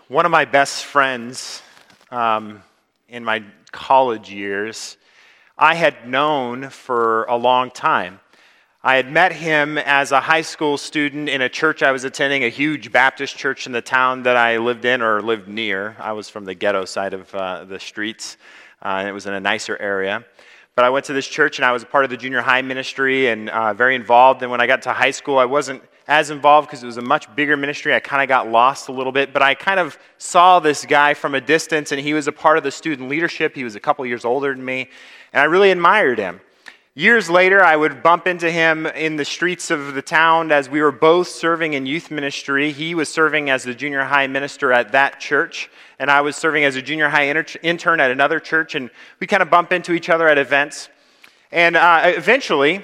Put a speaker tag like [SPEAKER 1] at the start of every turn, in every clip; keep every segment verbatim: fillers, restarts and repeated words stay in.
[SPEAKER 1] One of my best friends um, in my college years, I had known for a long time. I had met him as a high school student in a church I was attending, a huge Baptist church in the town that I lived in or lived near. I was from the ghetto side of uh, the streets, uh, and it was in a nicer area. But I went to this church, and I was a part of the junior high ministry and uh, very involved. And when I got to high school, I wasn't as involved because it was a much bigger ministry. I kind of got lost a little bit, but I kind of saw this guy from a distance, and he was a part of the student leadership. He was a couple years older than me, and I really admired him. Years later, I would bump into him in the streets of the town as we were both serving in youth ministry. He was serving as the junior high minister at that church, and I was serving as a junior high inter- intern at another church, and we kind of bump into each other at events. And uh, eventually,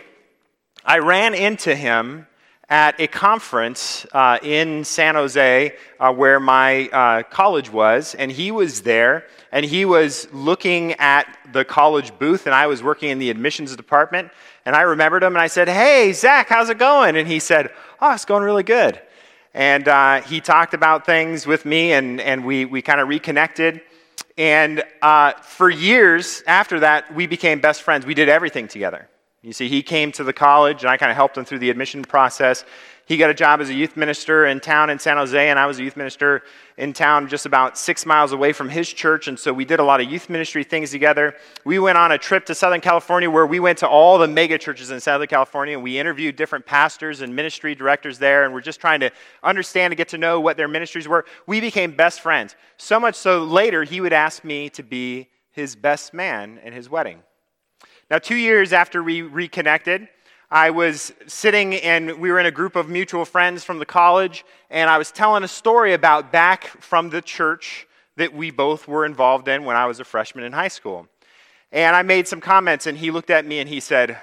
[SPEAKER 1] I ran into him at a conference uh, in San Jose uh, where my uh, college was, and he was there, and he was looking at the college booth, and I was working in the admissions department, and I remembered him, and I said, "Hey, Zach, how's it going?" And he said, "Oh, it's going really good." And uh, he talked about things with me, and, and we, we kind of reconnected, and uh, for years after that, we became best friends. We did everything together. You see, he came to the college, and I kind of helped him through the admission process. He got a job as a youth minister in town in San Jose, and I was a youth minister in town just about six miles away from his church, and so we did a lot of youth ministry things together. We went on a trip to Southern California where we went to all the mega churches in Southern California, and we interviewed different pastors and ministry directors there, and we're just trying to understand and get to know what their ministries were. We became best friends, so much so later he would ask me to be his best man in his wedding. Now, two years after we reconnected, I was sitting and we were in a group of mutual friends from the college, and I was telling a story about back from the church that we both were involved in when I was a freshman in high school. And I made some comments, and he looked at me and he said,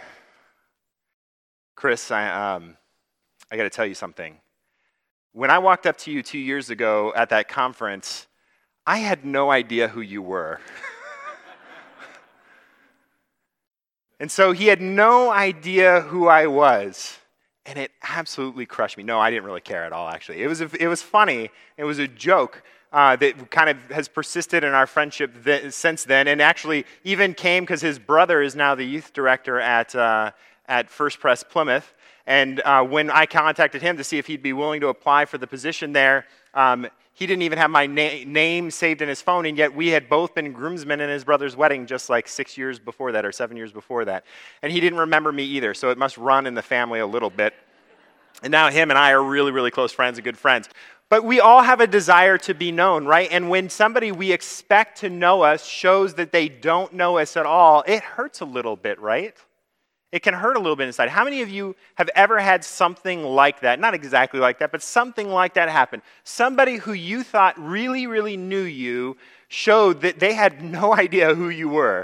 [SPEAKER 1] "Chris, I, um, I got to tell you something. When I walked up to you two years ago at that conference, I had no idea who you were." And so he had no idea who I was, and it absolutely crushed me. No, I didn't really care at all, actually. It was a, it was funny. It was a joke uh, that kind of has persisted in our friendship th- since then, and actually even came because his brother is now the youth director at uh, at First Pres Plymouth. And uh, when I contacted him to see if he'd be willing to apply for the position there, um, he didn't even have my na- name saved in his phone, and yet we had both been groomsmen in his brother's wedding just like six years before that or seven years before that. And he didn't remember me either, so it must run in the family a little bit. And now him and I are really, really close friends and good friends. But we all have a desire to be known, right? And when somebody we expect to know us shows that they don't know us at all, it hurts a little bit, right? It can hurt a little bit inside. How many of you have ever had something like that? Not exactly like that, but something like that happen. Somebody who you thought really, really knew you showed that they had no idea who you were.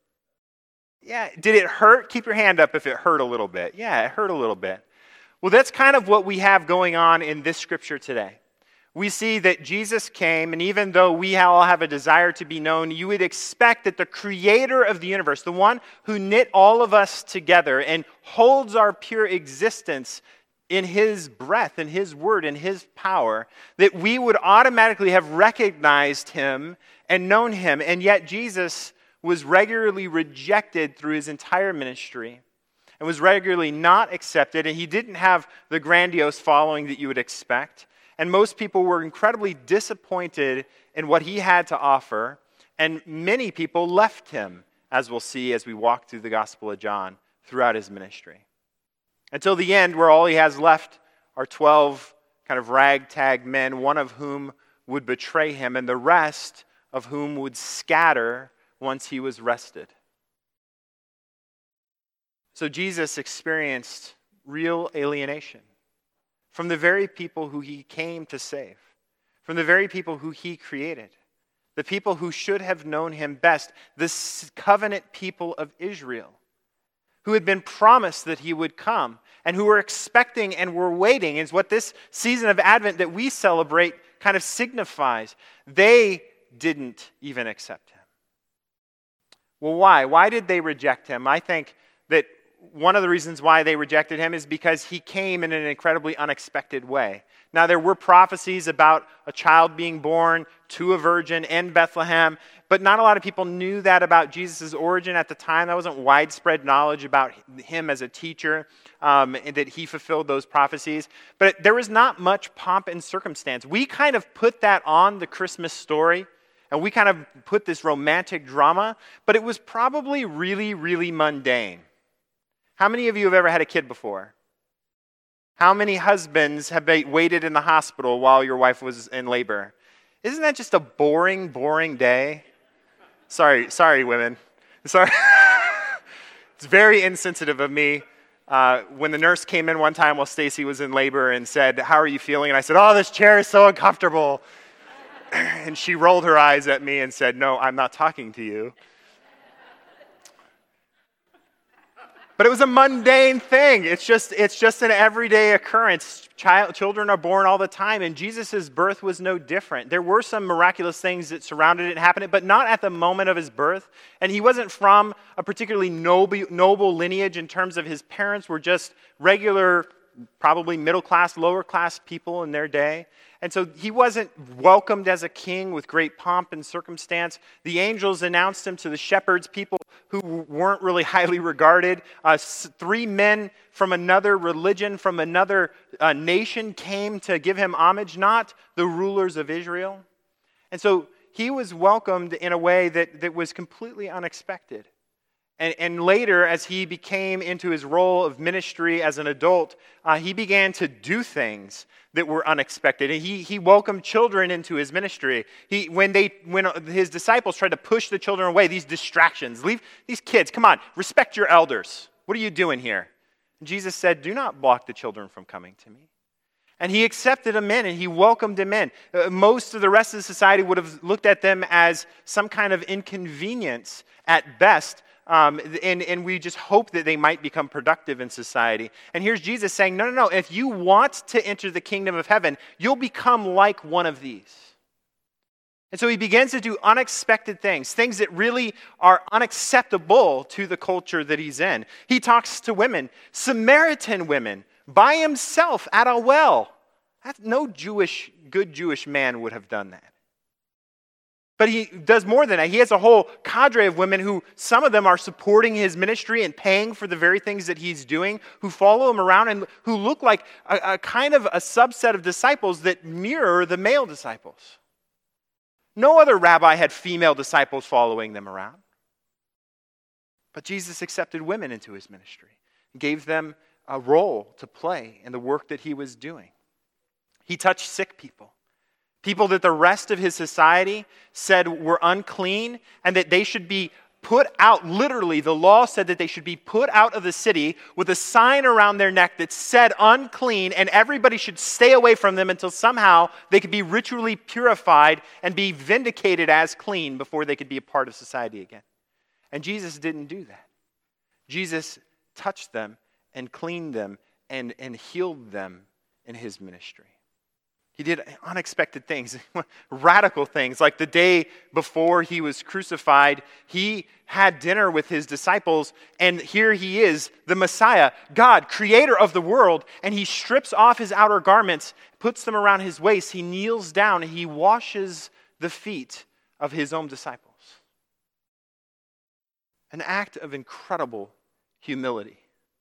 [SPEAKER 1] Yeah, did it hurt? Keep your hand up if it hurt a little bit. Yeah, it hurt a little bit. Well, that's kind of what we have going on in this scripture today. We see that Jesus came, and even though we all have a desire to be known, you would expect that the creator of the universe, the one who knit all of us together and holds our pure existence in his breath, in his word, in his power, that we would automatically have recognized him and known him. And yet Jesus was regularly rejected through his entire ministry and was regularly not accepted, and he didn't have the grandiose following that you would expect. And most people were incredibly disappointed in what he had to offer, and many people left him, as we'll see as we walk through the Gospel of John throughout his ministry. Until the end, where all he has left are twelve kind of ragtag men, one of whom would betray him, and the rest of whom would scatter once he was rested. So Jesus experienced real alienation from the very people who he came to save, from the very people who he created, the people who should have known him best, the covenant people of Israel, who had been promised that he would come and who were expecting and were waiting, is what this season of Advent that we celebrate kind of signifies. They didn't even accept him. Well, why? Why did they reject him? I think that one of the reasons why they rejected him is because he came in an incredibly unexpected way. Now, there were prophecies about a child being born to a virgin in Bethlehem, but not a lot of people knew that about Jesus' origin at the time. That wasn't widespread knowledge about him as a teacher, um, and that he fulfilled those prophecies. But there was not much pomp and circumstance. We kind of put that on the Christmas story, and we kind of put this romantic drama, but it was probably really, really mundane. How many of you have ever had a kid before? How many husbands have waited in the hospital while your wife was in labor? Isn't that just a boring, boring day? Sorry, sorry, women. Sorry. It's very insensitive of me. Uh, when the nurse came in one time while Stacy was in labor and said, "How are you feeling?" And I said, "Oh, this chair is so uncomfortable." And she rolled her eyes at me and said, "No, I'm not talking to you." But it was a mundane thing. It's just, it's just an everyday occurrence. Child, children are born all the time, and Jesus' birth was no different. There were some miraculous things that surrounded it and happened, but not at the moment of his birth. And he wasn't from a particularly noble, noble lineage in terms of his parents were just regular, probably middle-class, lower-class people in their day. And so he wasn't welcomed as a king with great pomp and circumstance. The angels announced him to the shepherds, people who weren't really highly regarded. Uh, three men from another religion, from another uh, nation came to give him homage, not the rulers of Israel. And so he was welcomed in a way that, that was completely unexpected. And, and later, as he became into his role of ministry as an adult, uh, he began to do things that were unexpected. And he, he welcomed children into his ministry. He, when, they, when his disciples tried to push the children away, these distractions, leave these kids, come on, respect your elders. What are you doing here? And Jesus said, "Do not block the children from coming to me." And he accepted them in, and he welcomed them in. Uh, most of the rest of the society would have looked at them as some kind of inconvenience at best. Um, and, and we just hope that they might become productive in society. And here's Jesus saying, no, no, no, if you want to enter the kingdom of heaven, you'll become like one of these. And so he begins to do unexpected things, things that really are unacceptable to the culture that he's in. He talks to women, Samaritan women, by himself at a well. That's, no Jewish, good Jewish man would have done that. But he does more than that. He has a whole cadre of women who, some of them are supporting his ministry and paying for the very things that he's doing, who follow him around and who look like a, a kind of a subset of disciples that mirror the male disciples. No other rabbi had female disciples following them around. But Jesus accepted women into his ministry, gave them a role to play in the work that he was doing. He touched sick people. People that the rest of his society said were unclean and that they should be put out. Literally, the law said that they should be put out of the city with a sign around their neck that said unclean, and everybody should stay away from them until somehow they could be ritually purified and be vindicated as clean before they could be a part of society again. And Jesus didn't do that. Jesus touched them and cleaned them and, and healed them in his ministry. He did unexpected things, radical things. Like the day before he was crucified, he had dinner with his disciples, and here he is, the Messiah, God, creator of the world, and he strips off his outer garments, puts them around his waist, he kneels down, and he washes the feet of his own disciples. An act of incredible humility.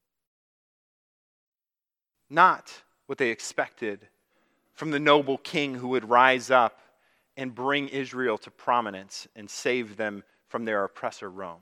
[SPEAKER 1] Not what they expected from the noble king who would rise up and bring Israel to prominence and save them from their oppressor Rome.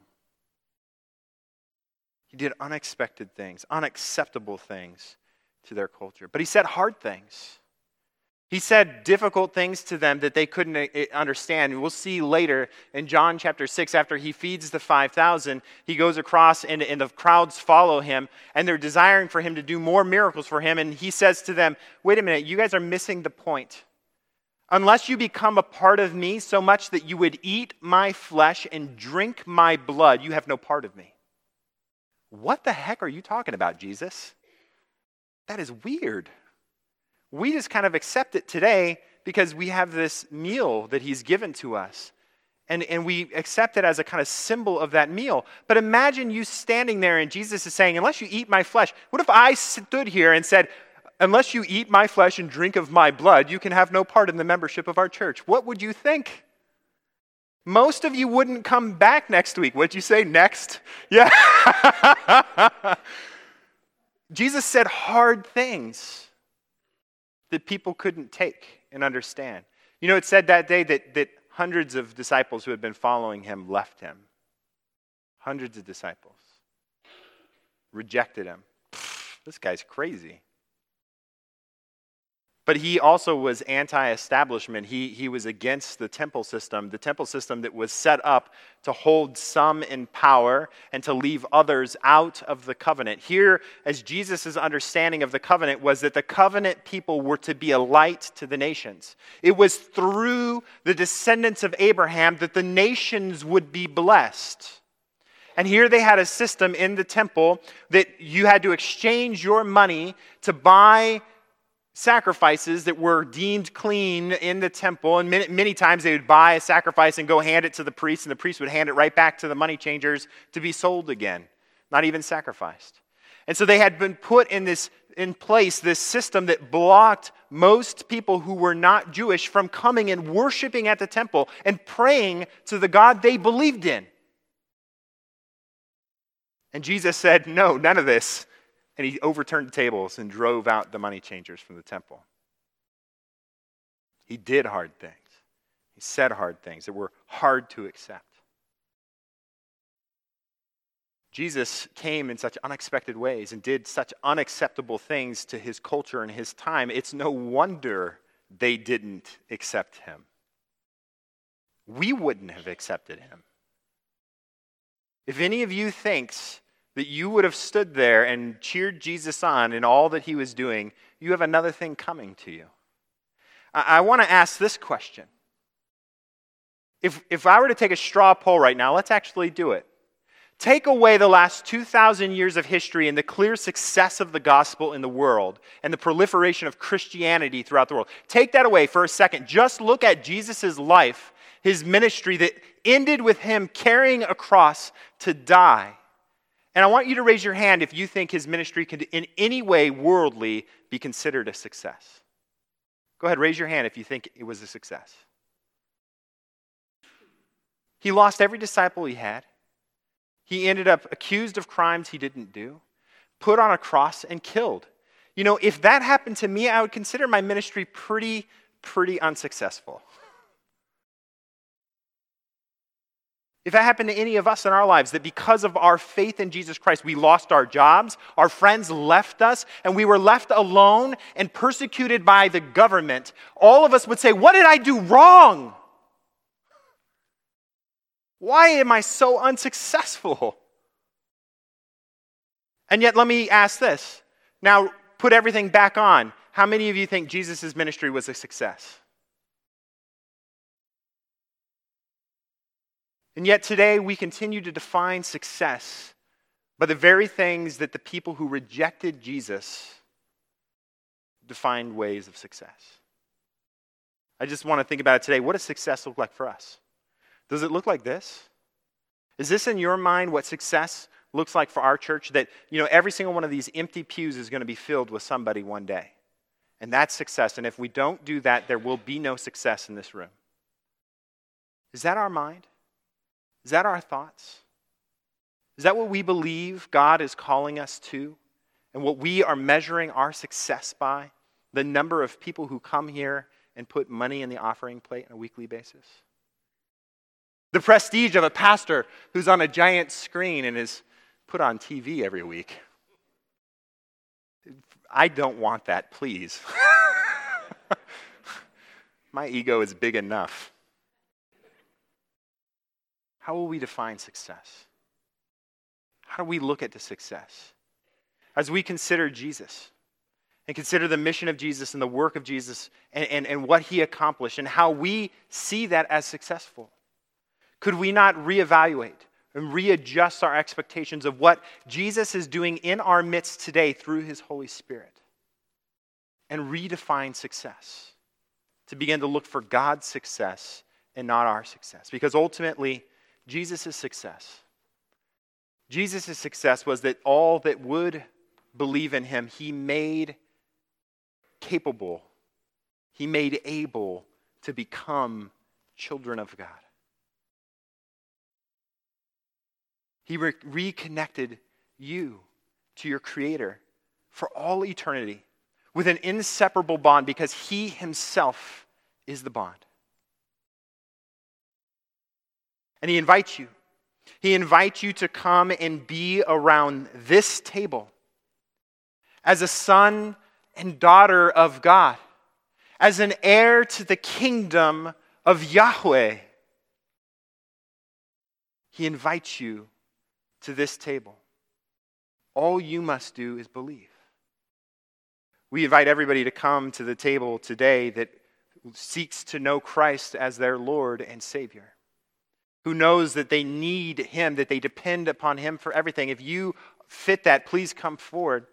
[SPEAKER 1] He did unexpected things, unacceptable things to their culture. But he said hard things. He said difficult things to them that they couldn't understand. We'll see later in John chapter six, after he feeds the five thousand, he goes across and, and the crowds follow him, and they're desiring for him to do more miracles for him. And he says to them, wait a minute, you guys are missing the point. Unless you become a part of me so much that you would eat my flesh and drink my blood, you have no part of me. What the heck are you talking about, Jesus? That is weird. We just kind of accept it today because we have this meal that he's given to us. And, and we accept it as a kind of symbol of that meal. But imagine you standing there and Jesus is saying, unless you eat my flesh. What if I stood here and said, unless you eat my flesh and drink of my blood, you can have no part in the membership of our church? What would you think? Most of you wouldn't come back next week. What'd you say, next? Yeah. Jesus said hard things that people couldn't take and understand. You know, it said that day that, that hundreds of disciples who had been following him left him. Hundreds of disciples. Rejected him. Pfft, this guy's crazy. But he also was anti-establishment. He, he was against the temple system, the temple system that was set up to hold some in power and to leave others out of the covenant. Here, as Jesus' understanding of the covenant was that the covenant people were to be a light to the nations. It was through the descendants of Abraham that the nations would be blessed. And here they had a system in the temple that you had to exchange your money to buy sacrifices that were deemed clean in the temple. And many, many times they would buy a sacrifice and go hand it to the priest, and the priest would hand it right back to the money changers to be sold again, not even sacrificed. And so they had been put in this in place, this system that blocked most people who were not Jewish from coming and worshiping at the temple and praying to the God they believed in. And Jesus said, no, none of this. And he overturned the tables and drove out the money changers from the temple. He did hard things. He said hard things that were hard to accept. Jesus came in such unexpected ways and did such unacceptable things to his culture and his time. It's no wonder they didn't accept him. We wouldn't have accepted him. If any of you thinks that you would have stood there and cheered Jesus on in all that he was doing, you have another thing coming to you. I, I want to ask this question. If, if I were to take a straw poll right now, let's actually do it. Take away the last two thousand years of history and the clear success of the gospel in the world and the proliferation of Christianity throughout the world. Take that away for a second. Just look at Jesus' life, his ministry that ended with him carrying a cross to die. And I want you to raise your hand if you think his ministry could in any way worldly be considered a success. Go ahead, raise your hand if you think it was a success. He lost every disciple he had. He ended up accused of crimes he didn't do, put on a cross and killed. You know, if that happened to me, I would consider my ministry pretty, pretty unsuccessful. If that happened to any of us in our lives, that because of our faith in Jesus Christ, we lost our jobs, our friends left us, and we were left alone and persecuted by the government, all of us would say, what did I do wrong? Why am I so unsuccessful? And yet, let me ask this. Now, put everything back on. How many of you think Jesus' ministry was a success? And yet today we continue to define success by the very things that the people who rejected Jesus defined ways of success. I just want to think about it today. What does success look like for us? Does it look like this? Is this in your mind what success looks like for our church? That, you know, every single one of these empty pews is going to be filled with somebody one day. And that's success. And if we don't do that, there will be no success in this room. Is that our mind? Is that our thoughts? Is that what we believe God is calling us to? And what we are measuring our success by? The number of people who come here and put money in the offering plate on a weekly basis? The prestige of a pastor who's on a giant screen and is put on T V every week? I don't want that, please. My ego is big enough. How will we define success? How do we look at the success? As we consider Jesus and consider the mission of Jesus and the work of Jesus and, and, and what he accomplished and how we see that as successful, could we not reevaluate and readjust our expectations of what Jesus is doing in our midst today through his Holy Spirit and redefine success to begin to look for God's success and not our success. Because ultimately, Jesus' success, Jesus' success was that all that would believe in him, he made capable, he made able to become children of God. He re- reconnected you to your Creator for all eternity with an inseparable bond because he himself is the bond. And he invites you. He invites you to come and be around this table as a son and daughter of God, as an heir to the kingdom of Yahweh. He invites you to this table. All you must do is believe. We invite everybody to come to the table today that seeks to know Christ as their Lord and Savior, who knows that they need him, that they depend upon him for everything. If you fit that, please come forward.